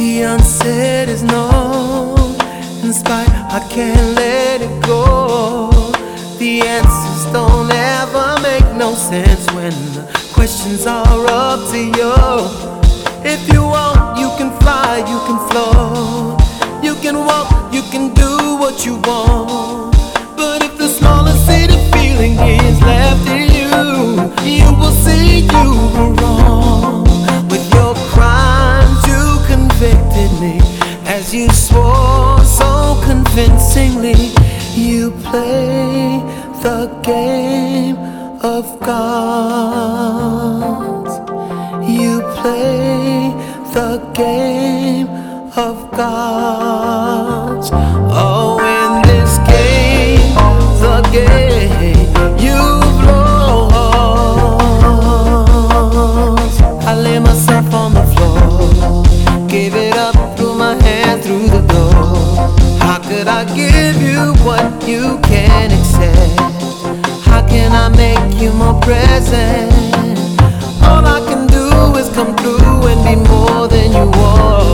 The unsaid is known. In spite, I can't let it go. The answers don't ever make no sense when the questions are up to you. If you want, you can fly, you can float, you can walk, you can do what you want. But if the smallest seed of feeling is left in you, you will see you were wrong. With your crimes you convicted me, as you swore so convincingly. You play the game of gods. You play the game of gods. Oh, in this game, the game you've lost. I lay myself on the floor, gave it up, threw my hand through the door. How could I give you what you can't accept? How can I make you more present? All I can do is come through and be more than you were.